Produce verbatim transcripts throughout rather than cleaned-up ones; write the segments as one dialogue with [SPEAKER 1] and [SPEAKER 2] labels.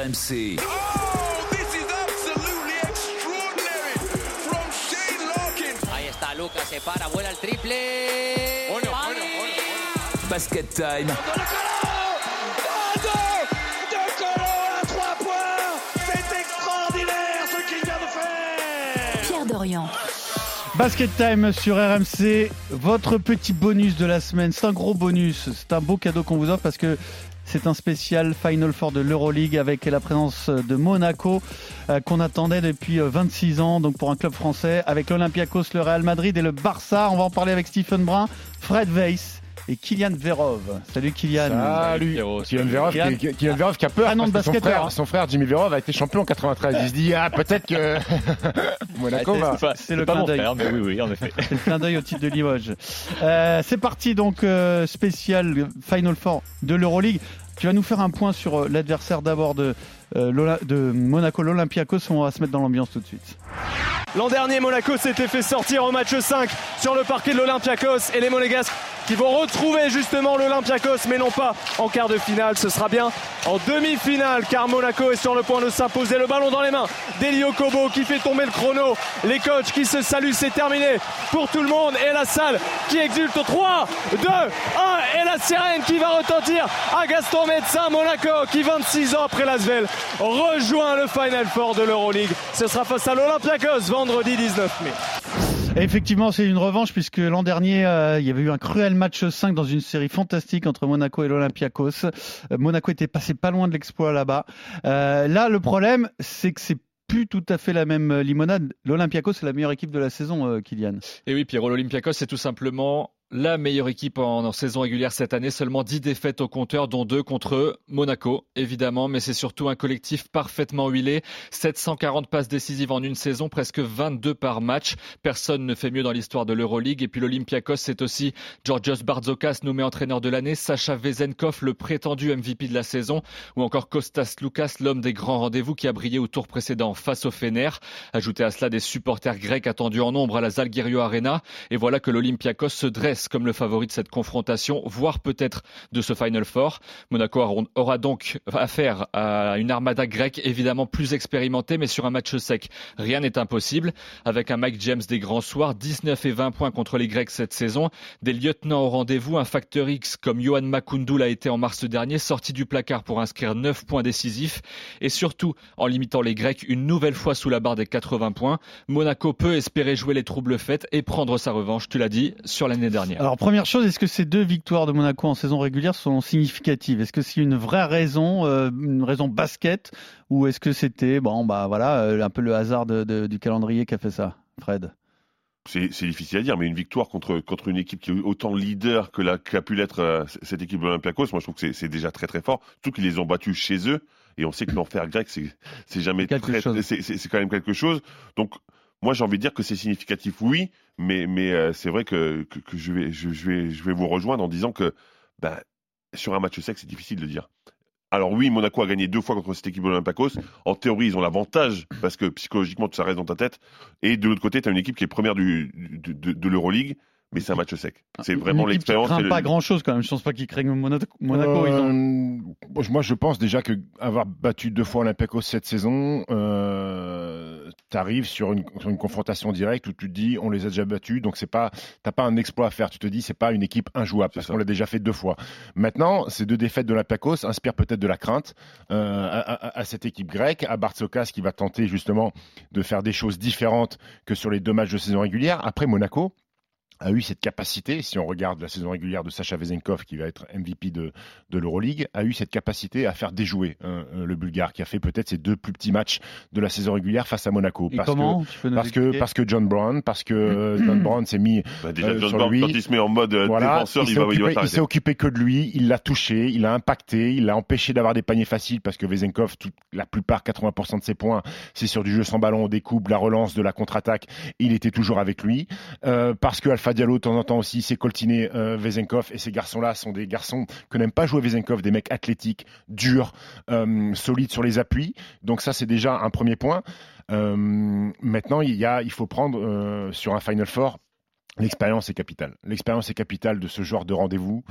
[SPEAKER 1] M C.
[SPEAKER 2] Oh, this is absolutely extraordinary from Shane Larkin.
[SPEAKER 3] Ahí está Lucas, se para, vuela el triple.
[SPEAKER 2] Bueno, bueno, bueno, bueno.
[SPEAKER 1] Basket time.
[SPEAKER 4] Pierre Dorian.
[SPEAKER 5] Basket Time sur R M C, votre petit bonus de la semaine. C'est un gros bonus, c'est un beau cadeau qu'on vous offre parce que c'est un spécial Final Four de l'Euroleague avec la présence de Monaco euh, qu'on attendait depuis vingt-six ans, donc pour un club français, avec l'Olympiakos, le Real Madrid et le Barça. On va en parler avec Stephen Brun, Fred Weiss et Kylian Verov. Salut Kylian.
[SPEAKER 6] Salut. Kylian Verov,
[SPEAKER 5] Kylian.
[SPEAKER 6] qui, Kylian Verov qui a peur
[SPEAKER 5] Ah non,
[SPEAKER 6] parce que son
[SPEAKER 5] basketteur,
[SPEAKER 6] frère,
[SPEAKER 5] hein.
[SPEAKER 6] son frère Jimmy Verov a été champion en quatre-vingt-treize. Il se dit ah peut-être que Monaco va.
[SPEAKER 5] C'est, c'est le
[SPEAKER 7] pas
[SPEAKER 5] clin
[SPEAKER 7] mon
[SPEAKER 5] d'œil.
[SPEAKER 7] frère, mais oui, oui, en effet.
[SPEAKER 5] C'est le clin d'œil au titre de Limoges. Euh, c'est parti donc euh, spécial Final Four de l'Euroleague. Tu vas nous faire un point sur euh, l'adversaire d'abord de, euh, Lola, de Monaco, l'Olympiakos. On va se mettre dans l'ambiance tout de suite.
[SPEAKER 8] L'an dernier, Monaco s'était fait sortir au match cinq sur le parquet de l'Olympiakos et les Monégasques qui vont retrouver justement l'Olympiakos, mais non pas en quart de finale. Ce sera bien en demi-finale car Monaco est sur le point de s'imposer. Le ballon dans les mains d'Elio Kobo qui fait tomber le chrono. Les coachs qui se saluent, c'est terminé pour tout le monde et la salle qui exulte. Trois, deux, un et la sirène qui va retentir à Gaston Médecin. Monaco qui vingt-six ans après l'Asvel rejoint le Final Four de l'Euroleague. Ce sera face à l'Olympiakos vendredi dix-neuf mai.
[SPEAKER 5] Et effectivement, c'est une revanche puisque l'an dernier, euh, il y avait eu un cruel match cinq dans une série fantastique entre Monaco et l'Olympiakos. Euh, Monaco était passé pas loin de l'exploit là-bas. Euh, là, le problème, c'est que c'est plus tout à fait la même limonade. L'Olympiakos, c'est la meilleure équipe de la saison, euh, Kylian.
[SPEAKER 7] Et oui, Pierrot, l'Olympiakos, c'est tout simplement la meilleure équipe en, en saison régulière cette année. Seulement dix défaites au compteur, dont deux contre Monaco, évidemment. Mais c'est surtout un collectif parfaitement huilé. sept cent quarante passes décisives en une saison, presque vingt-deux par match. Personne ne fait mieux dans l'histoire de l'Euroleague. Et puis l'Olympiakos, c'est aussi Georgios Barzokas, nommé entraîneur de l'année, Sacha Vezenkov, le prétendu M V P de la saison, ou encore Kostas Loukas, l'homme des grands rendez-vous qui a brillé au tour précédent face au Fener. Ajoutez à cela des supporters grecs attendus en nombre à la Zalgirio Arena. Et voilà que l'Olympiakos se dresse comme le favori de cette confrontation, voire peut-être de ce Final Four. Monaco aura donc affaire à une armada grecque évidemment plus expérimentée, mais sur un match sec, rien n'est impossible. Avec un Mike James des grands soirs, dix-neuf et vingt points contre les Grecs cette saison, des lieutenants au rendez-vous, un facteur X comme Yohan Makoundou l'a été en mars dernier, sorti du placard pour inscrire neuf points décisifs, et surtout, en limitant les Grecs une nouvelle fois sous la barre des quatre-vingts points, Monaco peut espérer jouer les troubles fêtes et prendre sa revanche, tu l'as dit, sur l'année dernière.
[SPEAKER 5] Alors première chose, est-ce que ces deux victoires de Monaco en saison régulière sont significatives ? Est-ce que c'est une vraie raison, euh, une raison basket, ou est-ce que c'était bon bah voilà un peu le hasard de, de, du calendrier qui a fait ça, Fred ?
[SPEAKER 9] C'est, c'est difficile à dire, mais une victoire contre, contre une équipe qui est autant leader que la, qu'a pu l'être euh, cette équipe de l'Olympiakos, moi je trouve que c'est, c'est déjà très très fort, surtout qu'ils les ont battus chez eux, et on sait que l'enfer grec c'est, c'est jamais
[SPEAKER 5] quelque
[SPEAKER 9] très,
[SPEAKER 5] chose.
[SPEAKER 9] c'est, c'est, c'est quand même quelque chose. Donc moi j'ai envie de dire que c'est significatif, oui, mais, mais euh, c'est vrai que, que, que je, vais, je, je, vais, je vais vous rejoindre en disant que bah, sur un match sec c'est difficile de dire. Alors oui, Monaco a gagné deux fois contre cette équipe de l'Olympiakos. En théorie, ils ont l'avantage parce que psychologiquement, tout ça reste dans ta tête. Et de l'autre côté, tu as une équipe qui est première du, de, de, de l'Euroleague, mais c'est un match sec. C'est vraiment
[SPEAKER 5] une équipe
[SPEAKER 9] l'expérience.
[SPEAKER 5] Qui craint
[SPEAKER 9] le...
[SPEAKER 5] pas grand-chose quand même. Je pense pas qu'ils craignent Monaco. Monaco
[SPEAKER 6] euh,
[SPEAKER 5] ils ont...
[SPEAKER 6] Moi, je pense déjà que avoir battu deux fois Olympiakos cette saison, euh, t'arrives sur une, sur une confrontation directe où tu te dis on les a déjà battus, donc c'est pas, t'as pas un exploit à faire. Tu te dis c'est pas une équipe injouable parce qu'on l'a déjà fait deux fois. Maintenant, ces deux défaites de l'Olympiakos inspirent peut-être de la crainte euh, à, à, à cette équipe grecque, à Barzokas qui va tenter justement de faire des choses différentes que sur les deux matchs de saison régulière. Après Monaco a eu cette capacité, si on regarde la saison régulière de Sacha Vezenkov, qui va être M V P de, de l'Euroleague, a eu cette capacité à faire déjouer hein, le Bulgare, qui a fait peut-être ses deux plus petits matchs de la saison régulière face à Monaco.
[SPEAKER 5] Et
[SPEAKER 6] parce
[SPEAKER 5] comment
[SPEAKER 6] que, parce, que, parce que John Brown, parce que euh, John Brown s'est mis
[SPEAKER 9] bah déjà,
[SPEAKER 6] euh,
[SPEAKER 9] John
[SPEAKER 6] sur
[SPEAKER 9] Brown,
[SPEAKER 6] lui.
[SPEAKER 9] Quand il se met en mode euh,
[SPEAKER 6] voilà,
[SPEAKER 9] défenseur,
[SPEAKER 6] il,
[SPEAKER 9] il,
[SPEAKER 6] s'est
[SPEAKER 9] va,
[SPEAKER 6] occupé,
[SPEAKER 9] il va
[SPEAKER 6] il s'est occupé que de lui, il l'a touché, il l'a impacté, il l'a empêché d'avoir des paniers faciles, parce que Vezenkov, tout, la plupart, quatre-vingts pour cent de ses points, c'est sur du jeu sans ballon, des coupes, la relance, de la contre-attaque, il était toujours avec lui. Euh, parce que Alpha Diallo, de temps en temps aussi, s'est coltiné euh, Vezenkov, et ces garçons-là sont des garçons que n'aime pas jouer Vezenkov, des mecs athlétiques, durs, euh, solides sur les appuis. Donc ça, c'est déjà un premier point. Euh, maintenant, il, y a, il faut prendre euh, sur un Final Four L'expérience est capitale. L'expérience est capitale de ce genre de rendez-vous.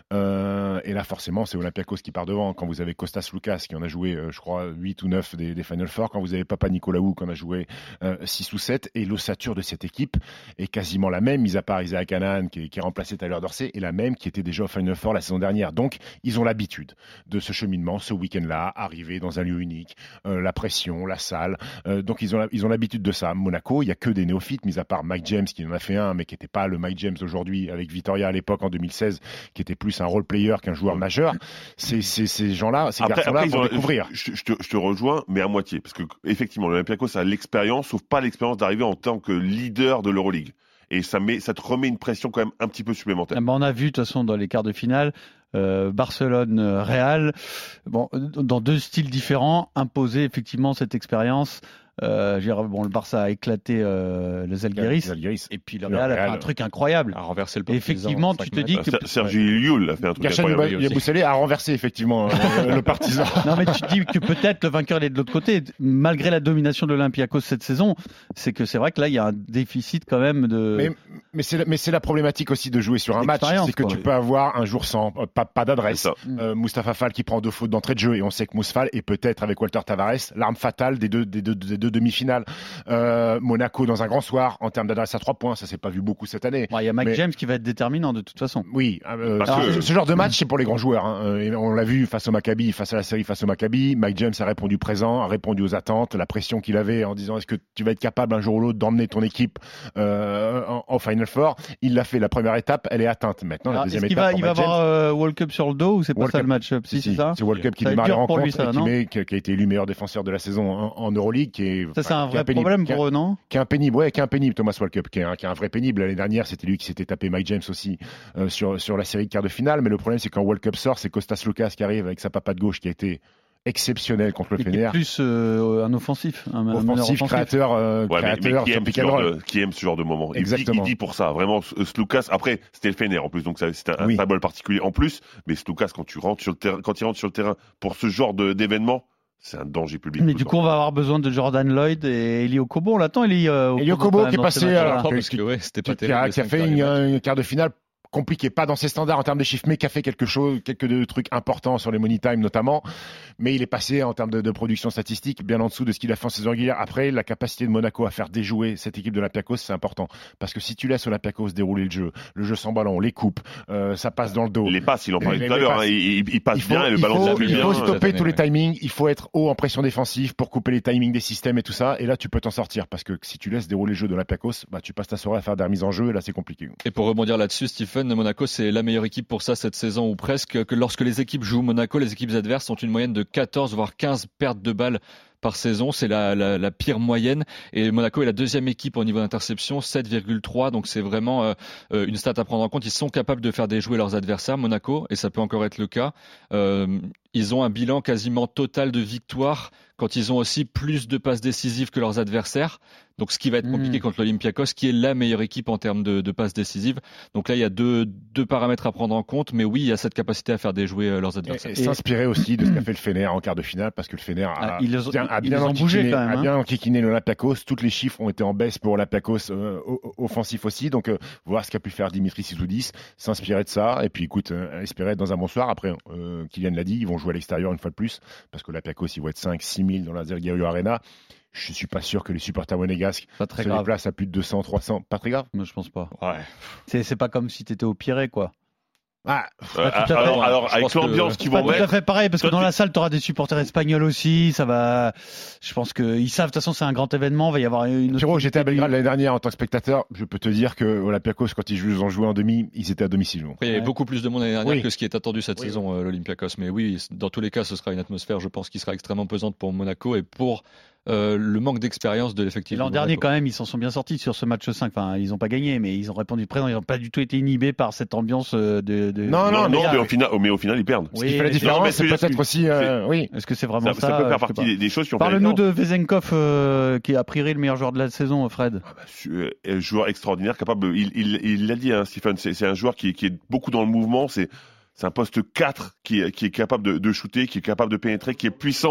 [SPEAKER 6] Euh, et là, forcément, c'est Olympiakos qui part devant. Quand vous avez Kostas Loukas, qui en a joué, euh, je crois, huit ou neuf des, des Final Four. Quand vous avez Papa Nicolaou, qui en a joué euh, six ou sept. Et l'ossature de cette équipe est quasiment la même, mis à part Isaac Hanan, qui, qui a remplacé Tyler Dorsey, et la même qui était déjà au Final Four la saison dernière. Donc, ils ont l'habitude de ce cheminement, ce week-end-là, arriver dans un lieu unique, euh, la pression, la salle. Euh, donc, ils ont, la, ils ont l'habitude de ça. Monaco, il n'y a que des néophytes, mis à part Mike James, qui en a fait un, mais qui n'était pas le Mike James aujourd'hui avec Vitoria à l'époque en deux mille seize, qui était plus un role-player qu'un joueur majeur. C'est, c'est ces gens-là, ces
[SPEAKER 9] après,
[SPEAKER 6] garçons-là,
[SPEAKER 9] après,
[SPEAKER 6] vont
[SPEAKER 9] ont,
[SPEAKER 6] découvrir.
[SPEAKER 9] Je, je, te, je te rejoins, mais à moitié, parce que effectivement, l'Olympiakos a l'expérience, sauf pas l'expérience d'arriver en tant que leader de l'Euroleague. Et ça, met, ça te remet une pression quand même un petit peu supplémentaire.
[SPEAKER 5] Ah ben on a vu de toute façon dans les quarts de finale, euh, Barcelone-Real, bon, dans deux styles différents, imposer effectivement cette expérience. Euh, bon, le Barça a éclaté euh, les Zalgiris, et puis le Real a fait un truc incroyable.
[SPEAKER 7] A renversé le
[SPEAKER 5] et effectivement, tu te dis que
[SPEAKER 9] Sergi Llull a fait un truc
[SPEAKER 6] Gachan
[SPEAKER 9] incroyable.
[SPEAKER 6] Yabusele a renversé effectivement euh, le Partizan.
[SPEAKER 5] Non, mais tu te dis que peut-être le vainqueur est de l'autre côté, malgré la domination de l'Olympiakos cette saison. C'est que c'est vrai que là, il y a un déficit quand même de.
[SPEAKER 6] Mais, mais c'est la, mais c'est la problématique aussi de jouer sur un match, c'est que
[SPEAKER 5] quoi.
[SPEAKER 6] tu peux avoir un jour sans euh, pas, pas d'adresse. Euh, Mustapha Fall qui prend deux fautes d'entrée de jeu, et on sait que Mousfal est peut-être avec Walter Tavares l'arme fatale des deux, des deux, des deux demi-finales. Euh, Monaco dans un grand soir en termes d'adresse à trois points, ça s'est pas vu beaucoup cette année.
[SPEAKER 5] Il ouais, y a Mike
[SPEAKER 6] mais...
[SPEAKER 5] James qui va être déterminant de toute façon.
[SPEAKER 6] Oui, euh,
[SPEAKER 9] Parce
[SPEAKER 6] alors,
[SPEAKER 9] que...
[SPEAKER 6] ce genre de match c'est pour les grands joueurs. Hein. Et on l'a vu face au Maccabi, face à la série face au Maccabi. Mike James a répondu présent, a répondu aux attentes, la pression qu'il avait en disant est-ce que tu vas être capable un jour ou l'autre d'emmener ton équipe euh, en, en Final Four. Il l'a fait, la première étape, elle est atteinte. Maintenant
[SPEAKER 5] alors,
[SPEAKER 6] la deuxième
[SPEAKER 5] est-ce qu'il
[SPEAKER 6] étape.
[SPEAKER 5] Va, il va avoir euh, World Cup sur le dos ou c'est pas
[SPEAKER 6] World
[SPEAKER 5] ça
[SPEAKER 6] Cup.
[SPEAKER 5] le match-up si,
[SPEAKER 6] si,
[SPEAKER 5] c'est ça
[SPEAKER 6] c'est World Cup qui
[SPEAKER 5] ça
[SPEAKER 6] démarre les rencontres
[SPEAKER 5] lui, ça,
[SPEAKER 6] et qui, met, qui, a, qui a été élu meilleur défenseur de la saison en, en Euroleague. Qui est,
[SPEAKER 5] ça c'est un vrai problème pour eux, non?
[SPEAKER 6] Qui est un pénible, ouais, qui est un pénible, Thomas Walkup, qui est un, qui est un vrai pénible. L'année dernière, c'était lui qui s'était tapé Mike James aussi euh, sur, sur la série de quart de finale. Mais le problème, c'est quand Walkup sort, c'est Kostas Loukas qui arrive avec sa papatte gauche qui a été exceptionnel contre le Fener.
[SPEAKER 5] Plus euh, un offensif, un
[SPEAKER 6] offensif, offensif. créateur, euh,
[SPEAKER 9] ouais,
[SPEAKER 6] créateur
[SPEAKER 9] mais, mais qui, aime de, qui aime ce genre de moment.
[SPEAKER 6] Exactement.
[SPEAKER 9] Il dit, il dit pour ça, vraiment, Sloukas. Après, c'était le Fener en plus, donc ça, c'était un, oui. un symbole particulier en plus. Mais Sloukas, quand tu rentres sur le terrain, quand il rentre sur le terrain pour ce genre de, d'événement. C'est un danger public.
[SPEAKER 5] Mais du coup, on va avoir besoin de Jordan Lloyd et Eli Okobo. On l'attend, Eli euh,
[SPEAKER 6] Eli Okobo qui est passé, alors,
[SPEAKER 7] parce que, ouais, c'était pas
[SPEAKER 6] qui, a, qui a fait une, une quart de finale compliqué, pas dans ses standards en termes de chiffres, mais qui a fait quelque chose, quelques de trucs importants sur les money time notamment. Mais il est passé en termes de, de production statistique bien en dessous de ce qu'il a fait en saison régulière. Après, la capacité de Monaco à faire déjouer cette équipe de l'Olympiakos, c'est important. Parce que si tu laisses Olympiakos dérouler le jeu, le jeu sans ballon, les coupes, euh, ça passe dans le dos.
[SPEAKER 9] Les passes, il en parlait tout à l'heure, hein, il, il passe
[SPEAKER 6] faut,
[SPEAKER 9] bien et le ballon
[SPEAKER 6] faut,
[SPEAKER 9] ne plus
[SPEAKER 6] il
[SPEAKER 9] bien.
[SPEAKER 6] Il faut stopper
[SPEAKER 7] année,
[SPEAKER 6] tous
[SPEAKER 7] ouais.
[SPEAKER 6] les timings, il faut être haut en pression défensive pour couper les timings des systèmes et tout ça. Et là, tu peux t'en sortir. Parce que si tu laisses dérouler le jeu de l'Olympiakos, bah, tu passes ta soirée à faire des remises en jeu et là, c'est compliqué.
[SPEAKER 7] Et pour rebondir là-dessus, Stephen, Monaco, c'est la meilleure équipe pour ça cette saison ou presque. Que lorsque les équipes jouent Monaco, les équipes adverses ont une moyenne de quatorze voire quinze pertes de balles par saison, c'est la, la, la pire moyenne. Et Monaco est la deuxième équipe au niveau d'interception, sept virgule trois. Donc c'est vraiment euh, une stat à prendre en compte. Ils sont capables de faire déjouer leurs adversaires, Monaco, et ça peut encore être le cas. Euh, ils ont un bilan quasiment total de victoires quand ils ont aussi plus de passes décisives que leurs adversaires. Donc ce qui va être compliqué mmh. contre l'Olympiakos, qui est la meilleure équipe en termes de, de passes décisives. Donc là, il y a deux, deux paramètres à prendre en compte. Mais oui, il y a cette capacité à faire déjouer euh, leurs adversaires.
[SPEAKER 6] Et, et s'inspirer aussi de ce qu'a fait le Fener en quart de finale, parce que le Fener a,
[SPEAKER 5] ah, ils
[SPEAKER 6] bien, a
[SPEAKER 5] ils
[SPEAKER 6] bien
[SPEAKER 5] enquiquiné
[SPEAKER 6] quand même, hein. enquiquiné l'Olympiakos. Toutes les chiffres ont été en baisse pour l'Olympiakos euh, offensif aussi. Donc euh, voir ce qu'a pu faire Dimitri Sizoudis, s'inspirer de ça. Et puis écoute, euh, espérer être dans un bon soir. Après, euh, Kylian l'a dit, ils vont jouer à l'extérieur une fois de plus, parce que l'Olympiakos, ils vont être cinq six mille dans la Zalgiris Arena. Je suis pas sûr que les supporters monégasques se déplacent à plus de deux cents trois cents. Pas très grave.
[SPEAKER 5] Moi, je pense pas.
[SPEAKER 6] Ouais.
[SPEAKER 5] C'est, c'est pas comme si tu étais au Pirée, quoi.
[SPEAKER 6] Ah,
[SPEAKER 9] euh, alors, alors avec l'ambiance qu'ils vont
[SPEAKER 5] mettre. C'est pas tout à fait pareil, parce
[SPEAKER 9] Toi,
[SPEAKER 5] que dans
[SPEAKER 9] tu...
[SPEAKER 5] la salle, tu auras des supporters espagnols aussi. Ça va. Je pense qu'ils savent. De toute façon, c'est un grand événement. Il va y avoir une.
[SPEAKER 6] Pierrot, j'étais à Belgrade l'année dernière en tant que spectateur. Je peux te dire que Olympiakos, quand ils ont joué en demi, ils étaient à domicile.
[SPEAKER 7] Après, il y avait ouais. beaucoup plus de monde l'année dernière oui. que ce qui est attendu cette
[SPEAKER 6] oui.
[SPEAKER 7] saison, euh, l'Olympiakos. Mais oui, dans tous les cas, ce sera une atmosphère, je pense, qui sera extrêmement pesante pour Monaco et pour. Euh, le manque d'expérience de l'effectif.
[SPEAKER 5] L'an dernier, quand même, ils s'en sont bien sortis sur ce match cinq. Enfin, ils n'ont pas gagné, mais ils ont répondu présent. Ils n'ont pas du tout été inhibés par cette ambiance de. de...
[SPEAKER 6] Non, non,
[SPEAKER 9] non, non mais, au final, mais au final, ils perdent.
[SPEAKER 6] Oui, ce qui fait la différence, non, c'est peut-être aussi. Euh, oui.
[SPEAKER 5] Est-ce que c'est vraiment ça
[SPEAKER 9] Ça, ça peut faire partie des, des choses qui ont
[SPEAKER 5] Parle-nous de Vezenkov, euh, qui est a priori le meilleur joueur de la saison, Fred.
[SPEAKER 9] Ah bah, euh, joueur extraordinaire, capable. Il, il, il l'a dit, hein, Stephen. C'est, c'est un joueur qui, qui est beaucoup dans le mouvement. C'est. C'est un poste quatre qui est, qui est capable de, de shooter, qui est capable de pénétrer, qui est puissant,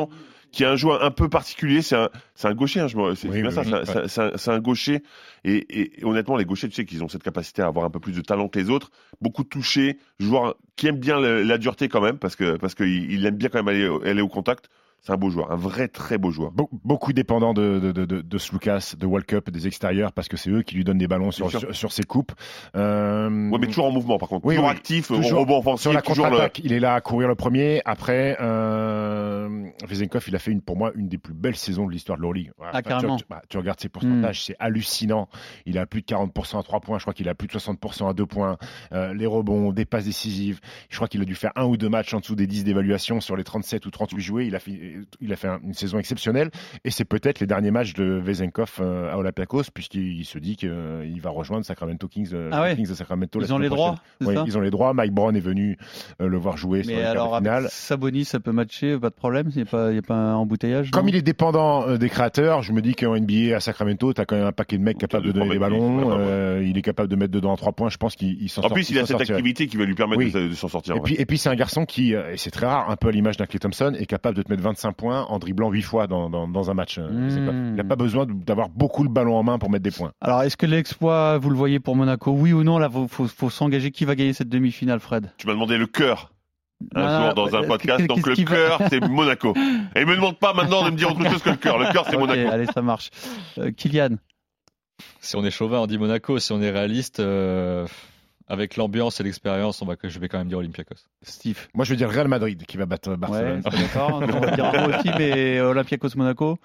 [SPEAKER 9] qui est un joueur un peu particulier. C'est un, c'est un gaucher, hein, je me, c'est,
[SPEAKER 6] Oui,
[SPEAKER 9] c'est bien
[SPEAKER 6] oui,
[SPEAKER 9] ça.
[SPEAKER 6] oui,
[SPEAKER 9] c'est,
[SPEAKER 6] ouais.
[SPEAKER 9] c'est, c'est, un, c'est un gaucher. Et, et, et honnêtement, les gauchers, tu sais qu'ils ont cette capacité à avoir un peu plus de talent que les autres. Beaucoup touchés, joueur qui aime bien le, la dureté quand même, parce que parce qu'il il aime bien quand même aller, aller au contact. C'est un beau joueur, un vrai très beau joueur.
[SPEAKER 6] Be- beaucoup dépendant de, de, de, de, de Slucas, de World Cup, des extérieurs, parce que c'est eux qui lui donnent des ballons sur, sur, sur ses coupes. Euh...
[SPEAKER 9] Ouais, mais toujours en mouvement par contre.
[SPEAKER 6] Oui,
[SPEAKER 9] toujours
[SPEAKER 6] oui.
[SPEAKER 9] actif,
[SPEAKER 6] Toujours
[SPEAKER 9] au rebond offensif.
[SPEAKER 6] sur la
[SPEAKER 9] toujours
[SPEAKER 6] contre-attaque,
[SPEAKER 9] le...
[SPEAKER 6] il est là à courir le premier. Après, euh, Vezenkov, il a fait une, pour moi une des plus belles saisons de l'histoire de l'Euroleague. Voilà.
[SPEAKER 5] Ah,
[SPEAKER 6] tu,
[SPEAKER 5] carrément.
[SPEAKER 6] tu, bah, tu regardes ses pourcentages,
[SPEAKER 5] Mm.
[SPEAKER 6] c'est hallucinant. Il a plus de quarante pour cent à trois points. Je crois qu'il a plus de soixante pour cent à deux points. Euh, les rebonds, des passes décisives. Je crois qu'il a dû faire un ou deux matchs en dessous des dix d'évaluation sur les trente-sept ou trente-huit joués. Il a fait, il a fait un, une saison exceptionnelle. Et c'est peut-être les derniers matchs de Vezenkov euh, à Olympiakos, puisqu'il il se dit qu'il euh, va rejoindre Sacramento Kings, euh,
[SPEAKER 5] Ah ouais.
[SPEAKER 6] Kings de Sacramento.
[SPEAKER 5] Ils
[SPEAKER 6] la
[SPEAKER 5] ont les
[SPEAKER 6] semaine
[SPEAKER 5] droits,
[SPEAKER 6] prochaine.
[SPEAKER 5] c'est
[SPEAKER 6] Oui,
[SPEAKER 5] ça
[SPEAKER 6] ils ont les droits. Mike Brown est venu euh, le voir jouer sur
[SPEAKER 5] Mais
[SPEAKER 6] les quarts de
[SPEAKER 5] alors,
[SPEAKER 6] finale.
[SPEAKER 5] avec Sabonis, ça peut matcher, pas de problème. Il n'y a, pas- il y a pas un embouteillage.
[SPEAKER 6] Comme
[SPEAKER 5] non
[SPEAKER 6] il est dépendant euh, des créateurs, je me dis qu'en N B A à Sacramento, tu as quand même un paquet de mecs capables de
[SPEAKER 9] deux,
[SPEAKER 6] donner
[SPEAKER 9] trois
[SPEAKER 6] des
[SPEAKER 9] mecs qui-
[SPEAKER 6] ballons.
[SPEAKER 9] ouais, ouais, ouais.
[SPEAKER 6] euh, il est capable de mettre dedans à trois points. Je pense qu'il il s'en
[SPEAKER 9] En
[SPEAKER 6] sort.
[SPEAKER 9] plus, il a
[SPEAKER 6] s'en
[SPEAKER 9] cette
[SPEAKER 6] sortirait.
[SPEAKER 9] activité qui va lui permettre
[SPEAKER 6] Oui.
[SPEAKER 9] de, de s'en sortir.
[SPEAKER 6] Et
[SPEAKER 9] ouais.
[SPEAKER 6] puis, et puis c'est un garçon qui, euh, et c'est très rare, un peu à l'image d'un Klay Thompson, est capable de te mettre vingt-cinq points en dribblant huit fois dans, dans, dans un match. euh,
[SPEAKER 5] Mmh.
[SPEAKER 6] c'est quoi. Il n'a pas besoin de- d'avoir beaucoup le ballon en main pour mettre des points.
[SPEAKER 5] Alors, est-ce que l'exploit, vous le voyez pour Monaco? Oui ou non? Là, il faut, faut s'engager. Qui va gagner cette demi-finale, Fred?
[SPEAKER 9] Tu m'as demandé le cœur un
[SPEAKER 5] Ah,
[SPEAKER 9] jour dans un
[SPEAKER 5] euh,
[SPEAKER 9] podcast,
[SPEAKER 5] qu'est-ce
[SPEAKER 9] donc le
[SPEAKER 5] qui va-
[SPEAKER 9] cœur, c'est Monaco. Et me demande pas maintenant de me dire autre chose que le cœur. Le cœur, c'est
[SPEAKER 5] Ok,
[SPEAKER 9] Monaco.
[SPEAKER 5] allez, ça marche. Euh, Kylian?
[SPEAKER 7] Si on est chauvin, on dit Monaco. Si on est réaliste, euh, avec l'ambiance et l'expérience, on va, je vais quand même dire Olympiakos.
[SPEAKER 5] Steve?
[SPEAKER 6] Moi, je veux dire Real Madrid qui va battre
[SPEAKER 5] Ouais,
[SPEAKER 6] Barcelone.
[SPEAKER 5] c'est d'accord. On va dire un mot aussi, mais Olympiakos-Monaco?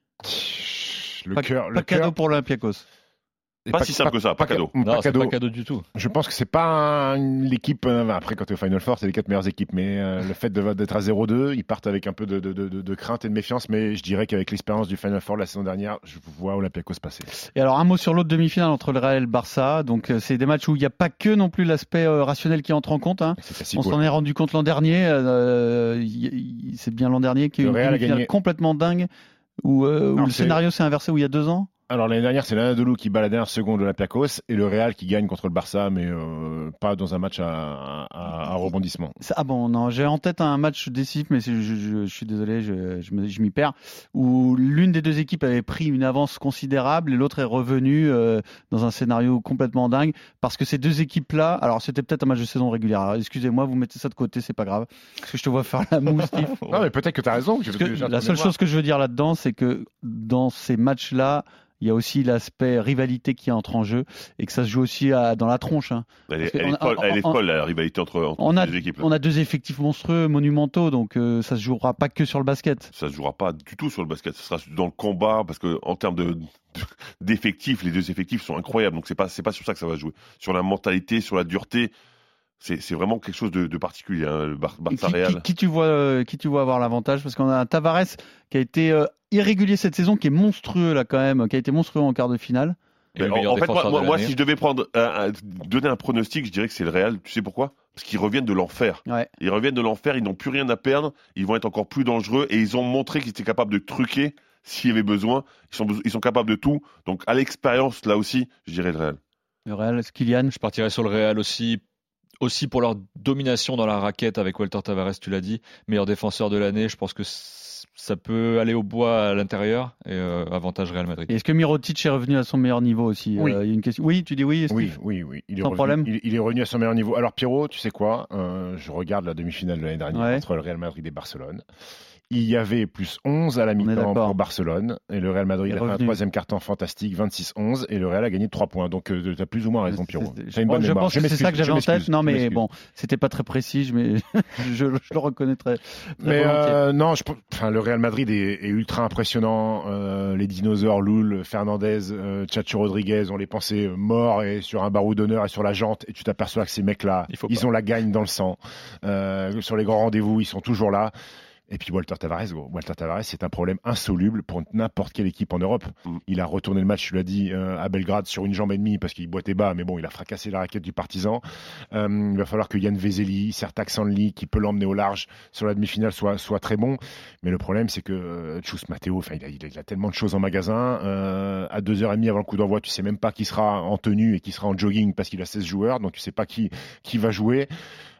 [SPEAKER 6] Le
[SPEAKER 5] Pas,
[SPEAKER 6] cœur,
[SPEAKER 5] pas
[SPEAKER 6] le
[SPEAKER 5] cadeau
[SPEAKER 6] cœur.
[SPEAKER 5] pour l'Olympiakos.
[SPEAKER 6] Et
[SPEAKER 9] Pas si simple que ça, pas cadeau.
[SPEAKER 6] Pas
[SPEAKER 7] Non, c'est
[SPEAKER 6] cadeau.
[SPEAKER 7] pas cadeau du tout.
[SPEAKER 6] Je pense que c'est pas un- l'équipe. euh, Après, quand tu es au Final Four, c'est les quatre meilleures équipes. Mais euh, le fait de- d'être à zéro deux, ils partent avec un peu de, de, de, de crainte et de méfiance. Mais je dirais qu'avec l'expérience du Final Four la saison dernière, je vois Olympiakos passer.
[SPEAKER 5] Et alors, un mot sur l'autre demi-finale entre le Real et le Barça. Donc, euh, c'est des matchs où il n'y a pas que non plus l'aspect euh, rationnel qui entre en compte. Hein.
[SPEAKER 6] C'est facile.
[SPEAKER 5] On s'en est rendu compte l'an dernier. euh, y- y- c'est bien l'an dernier qu'il y a
[SPEAKER 6] Le
[SPEAKER 5] eu une
[SPEAKER 6] Real a
[SPEAKER 5] demi-finale
[SPEAKER 6] gagné.
[SPEAKER 5] complètement dingue où, euh, où
[SPEAKER 6] Alors,
[SPEAKER 5] le
[SPEAKER 6] c'est-
[SPEAKER 5] scénario s'est inversé où il y a deux ans.
[SPEAKER 6] Alors l'année dernière, c'est l'Anadolu qui bat la dernière seconde de l'Olympiakos et le Real qui gagne contre le Barça, mais euh, pas dans un match à, à, à rebondissement.
[SPEAKER 5] Ça- Ah bon, non, j'ai en tête un match décisif, mais c'est- je, je- je suis désolé, je, je me- je m'y perds, où l'une des deux équipes avait pris une avance considérable et l'autre est revenue euh, dans un scénario complètement dingue, parce que ces deux équipes-là, alors c'était peut-être un match de saison régulière, alors, excusez-moi, vous mettez ça de côté, c'est pas grave, parce que je te vois faire la moue, Steve.
[SPEAKER 6] Non, mais peut-être que tu as raison.
[SPEAKER 5] Parce que la seule chose que je veux dire là-dedans, c'est que dans ces matchs-là, il y a aussi l'aspect rivalité qui entre en jeu et que ça se joue aussi à- dans la tronche. Hein.
[SPEAKER 9] Elle est,
[SPEAKER 5] Parce que
[SPEAKER 9] elle est
[SPEAKER 5] on a-
[SPEAKER 9] folle, elle est
[SPEAKER 5] on-
[SPEAKER 9] folle, la rivalité entre, entre
[SPEAKER 5] On a,
[SPEAKER 9] les deux équipes.
[SPEAKER 5] on a deux effectifs monstrueux, monumentaux, donc euh, ça se jouera pas que sur le basket.
[SPEAKER 9] Ça se jouera pas du tout sur le basket. Ce sera dans le combat parce que en termes de d'effectifs, les deux effectifs sont incroyables. Donc c'est pas c'est pas sur ça que ça va se jouer. Sur la mentalité, sur la dureté, c'est c'est vraiment quelque chose de, de particulier. Hein, le Bar-
[SPEAKER 5] Et
[SPEAKER 9] Barça
[SPEAKER 5] qui,
[SPEAKER 9] Real.
[SPEAKER 5] qui- qui tu vois, euh, qui tu vois avoir l'avantage? Parce qu'on a un Tavares qui a été euh, irrégulier cette saison, qui est monstrueux là quand même, qui a été monstrueux en quart de finale.
[SPEAKER 7] Et le
[SPEAKER 9] Mais en,
[SPEAKER 7] meilleur
[SPEAKER 9] en fait, moi,
[SPEAKER 7] défenseur
[SPEAKER 9] moi,
[SPEAKER 7] de
[SPEAKER 9] moi,
[SPEAKER 7] l'année.
[SPEAKER 9] si je devais prendre un- un- donner un pronostic, je dirais que c'est le Real. Tu sais pourquoi? Parce qu'ils reviennent de l'enfer.
[SPEAKER 5] Ouais.
[SPEAKER 9] Ils reviennent de l'enfer, ils n'ont plus rien à perdre, ils vont être encore plus dangereux et ils ont montré qu'ils étaient capables de truquer s'il y avait besoin. Ils sont, ils sont capables de tout. Donc à l'expérience, là aussi, je dirais le Real.
[SPEAKER 5] Le Real, Kylian.
[SPEAKER 7] Je partirais sur le Real aussi, aussi pour leur domination dans la raquette avec Walter Tavares, tu l'as dit, meilleur défenseur de l'année. Je pense que c- ça peut aller au bois à l'intérieur et euh, avantage Real Madrid.
[SPEAKER 5] Et est-ce que Mirotic est revenu à son meilleur niveau aussi?
[SPEAKER 6] Oui.
[SPEAKER 5] Euh, il y a une question. Oui, tu dis oui, Steve.
[SPEAKER 6] Oui, oui, oui. Il est,
[SPEAKER 5] Sans
[SPEAKER 6] revenu,
[SPEAKER 5] problème.
[SPEAKER 6] il, il est revenu à son meilleur niveau. Alors Pierrot, tu sais quoi? Euh, Je regarde la demi-finale de l'année dernière
[SPEAKER 5] Ouais.
[SPEAKER 6] entre le Real Madrid et Barcelone. Il y avait plus onze à la mi-temps
[SPEAKER 5] d'accord.
[SPEAKER 6] pour Barcelone et le Real Madrid
[SPEAKER 5] Il est
[SPEAKER 6] a fait un
[SPEAKER 5] revenu.
[SPEAKER 6] troisième quart-temps fantastique, vingt-six onze, et le Real a gagné de trois points. Donc tu as plus ou moins raison, Pierrot.
[SPEAKER 5] C'est-
[SPEAKER 6] Tu as une
[SPEAKER 5] bon,
[SPEAKER 6] bonne
[SPEAKER 5] je
[SPEAKER 6] mémoire.
[SPEAKER 5] pense que c'est
[SPEAKER 6] m'excuse,
[SPEAKER 5] ça que j'avais
[SPEAKER 6] je
[SPEAKER 5] en tête.
[SPEAKER 6] m'excuse,
[SPEAKER 5] Non,
[SPEAKER 6] je
[SPEAKER 5] mais
[SPEAKER 6] m'excuse.
[SPEAKER 5] bon, c'était pas très précis, mais je, je le reconnais très, très
[SPEAKER 6] Mais
[SPEAKER 5] volontiers.
[SPEAKER 6] euh, non, je, enfin, le Real Madrid est, est ultra impressionnant. Euh, les dinosaures, Loul, Fernandez, euh, Chacho Rodriguez, on les pensait morts et sur un barreau d'honneur et sur la jante. Et tu t'aperçois que ces mecs-là,
[SPEAKER 7] Il faut
[SPEAKER 6] ils
[SPEAKER 7] pas.
[SPEAKER 6] ont la gagne dans le sang. Euh, sur les grands rendez-vous, ils sont toujours là. Et puis Walter Tavares, gros. Walter Tavares, c'est un problème insoluble pour n'importe quelle équipe en Europe.
[SPEAKER 9] Mm.
[SPEAKER 6] Il a retourné le match, tu l'as dit, euh, à Belgrade sur une jambe et demie parce qu'il boitait bas, mais bon, il a fracassé la raquette du Partizan. Euh, il va falloir que Yann Vezeli, Sertac Sanli, qui peut l'emmener au large sur la demi-finale, soit, soit très bon. Mais le problème, c'est que euh, Chus Matteo, enfin, il a, il, a, il a tellement de choses en magasin. Euh, à deux heures trente avant le coup d'envoi, tu sais même pas qui sera en tenue et qui sera en jogging parce qu'il a seize joueurs, donc tu sais pas qui, qui va jouer.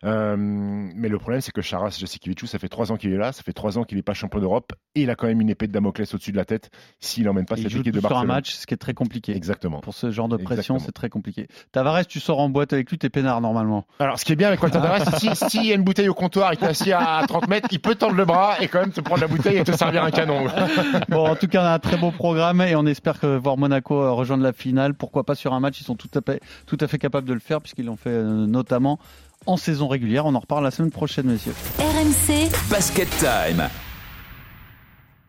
[SPEAKER 6] Euh, mais le problème, c'est que Charas Jasikevičius, ça fait trois ans qu'il est là, ça fait trois ans qu'il n'est pas champion d'Europe, et il a quand même une épée de Damoclès au-dessus de la tête s'il n'emmène pas
[SPEAKER 5] Et
[SPEAKER 6] cette
[SPEAKER 5] il joue
[SPEAKER 6] équipe de
[SPEAKER 5] sur
[SPEAKER 6] Barcelone.
[SPEAKER 5] un match, ce qui est très compliqué.
[SPEAKER 6] Exactement.
[SPEAKER 5] Pour ce genre de pression,
[SPEAKER 6] Exactement.
[SPEAKER 5] c'est très compliqué. Tavares, tu sors en boîte avec lui, t'es peinard normalement.
[SPEAKER 6] Alors, ce qui est bien avec Tavares, si s'il y a une bouteille au comptoir et qu'il est assis à trente mètres, il peut tendre le bras et quand même te prendre la bouteille et te servir un canon.
[SPEAKER 5] Bon, en tout cas, on a un très beau programme et on espère que voir Monaco rejoindre la finale. Pourquoi pas sur un match, ils sont tout à fait, tout à fait capables de le faire puisqu'ils l'ont fait euh, notamment en saison régulière. On en reparle la semaine prochaine, messieurs.
[SPEAKER 2] R M C Basket Time.